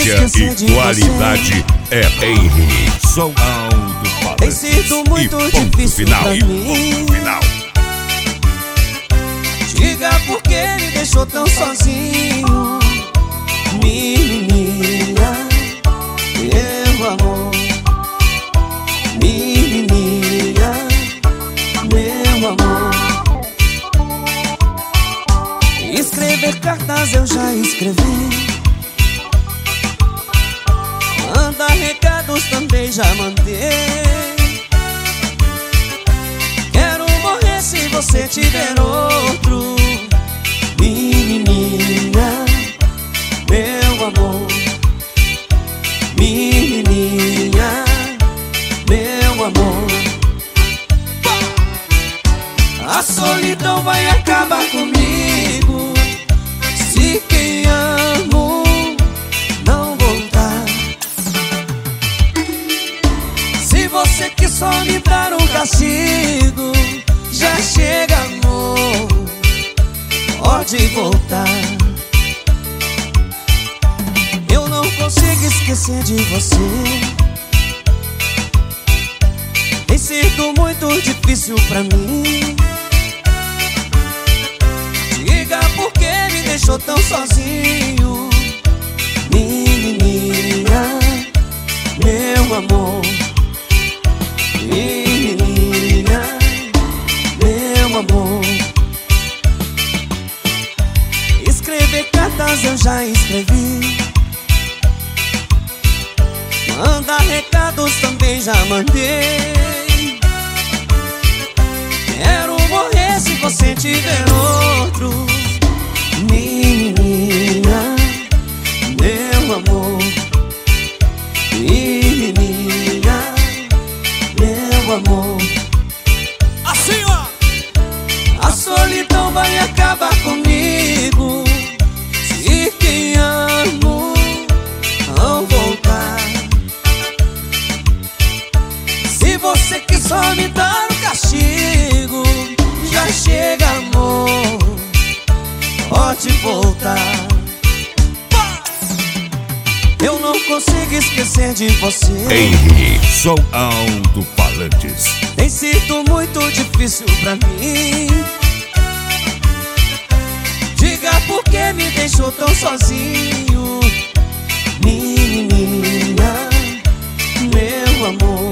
esquecer de qualidade é Henry. Som alto falante. Tem sido muito difícil final, pra mim. final. Diga por que me deixou tão sozinho, menina, meu amor. Menina, meu amor. Escrever cartas eu já escrevi, mandar recados também já mandei. Quero morrer se você tiver outro, menina, meu amor. Menininha, meu amor. A solidão vai acabar comigo se quem amo não voltar. Se você quis só me dar um castigo, já chega, amor, pode voltar. Eu não consigo esquecer de você. Tem sido muito difícil pra mim. Diga por que me deixou tão sozinho, menininha, meu amor. Menininha, meu amor. Escrever cartas eu já escrevi, mandar recados também já mandei. Quero morrer se você tiver outro, menina, meu amor. Menina, meu amor. Assim, ó. A solidão vai acabar comigo se quem amo não voltar. Se você quis só me dar um castigo, já chega, amor, pode voltar. Eu não consigo esquecer de você. Henry, som alto falantes. Tem sido muito difícil pra mim. Diga por que me deixou tão sozinho, menininha, meu amor.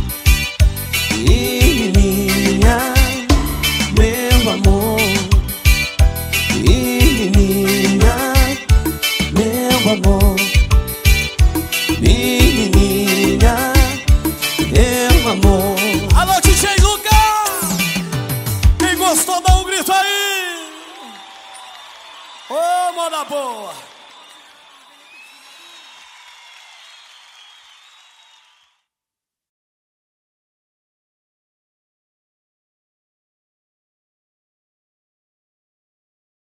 Menininha, meu amor. Menininha, meu amor. Menininha, meu amor. Alô, DJ Lucas! Quem gostou, dá um grito aí! Ô, moda boa!